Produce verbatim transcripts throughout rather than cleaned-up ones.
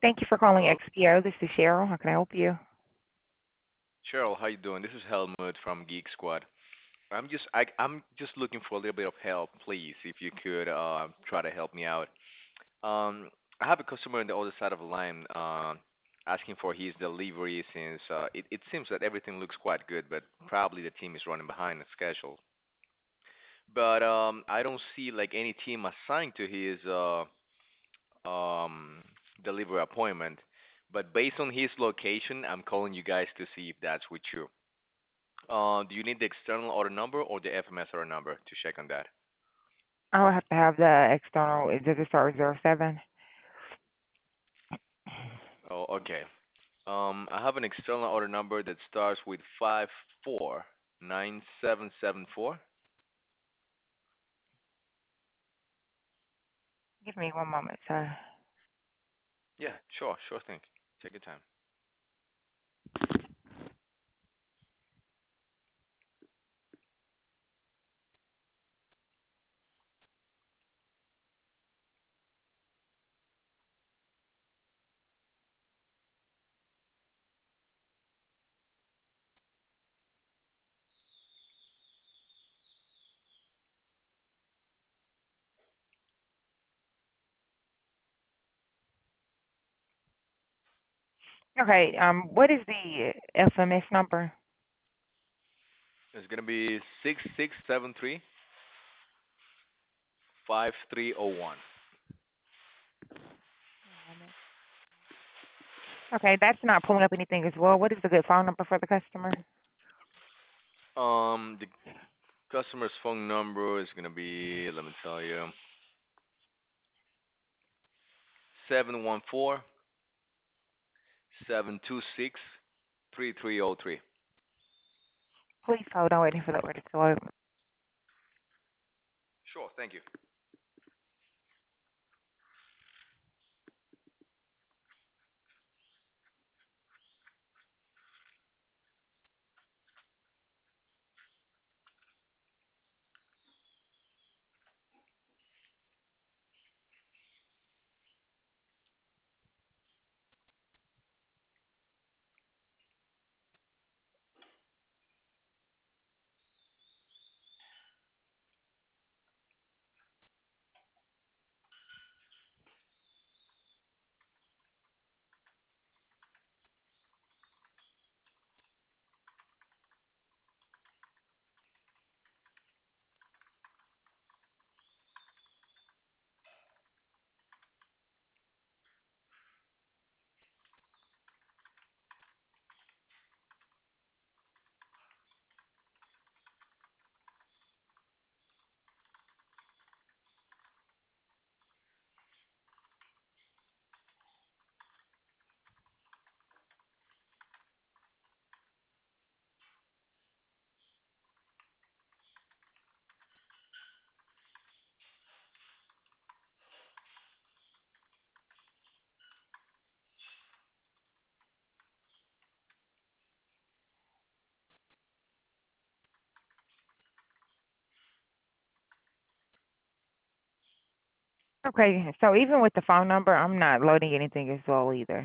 Thank you for calling Hello, X P O. This is Cheryl. How can I help you? Cheryl. How you doing? This is Helmut from Geek Squad. I'm just I, I'm just looking for a little bit of help, please. If you could uh, try to help me out. Um, I have a customer on the other side of the line uh, asking for his delivery since uh, it, it seems that everything looks quite good, but probably the team is running behind the schedule. But um, I don't see like any team assigned to his uh, um, delivery appointment. But based on his location, I'm calling you guys to see if that's with you. Uh, do you need the external order number or the F M S order number to check on that? I will have to have the external. Does it start with zero seven? Oh, okay. Um, I have an external order number that starts with five four nine seven seven four. Give me one moment, sir. Yeah, sure, sure thing. Take your time. Okay. Um, what is the F M S number? It's gonna be six six seven three five three zero one. One moment. Okay, that's not pulling up anything as well. What is the good phone number for the customer? Um, the customer's phone number is gonna be, let me tell you, seven one four seven two six three three zero three. Please hold on, waiting for the order to load. Sure, thank you. Okay, so even with the phone number, I'm not loading anything as well either.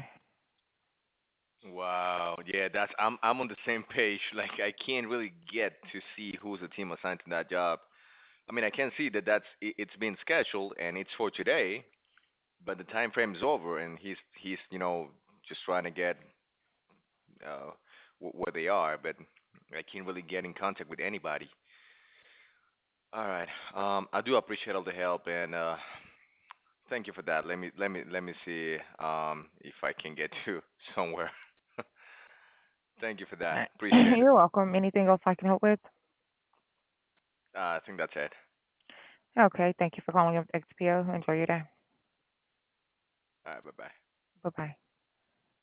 Wow, yeah, that's I'm I'm on the same page. Like I can't really get to see who's the team assigned to that job. I mean, I can see that that's i- it's been scheduled and it's for today, but the time frame is over, and he's he's you know just trying to get uh wh- where they are, but I can't really get in contact with anybody. All right, um, I do appreciate all the help, and uh, thank you for that. Let me let me let me see um if I can get you somewhere. Thank you for that. Uh, Appreciate it. You're welcome. Anything else I can help with? Uh, I think that's it. Okay, thank you for calling X P O. Enjoy your day. All right, bye bye. Bye bye.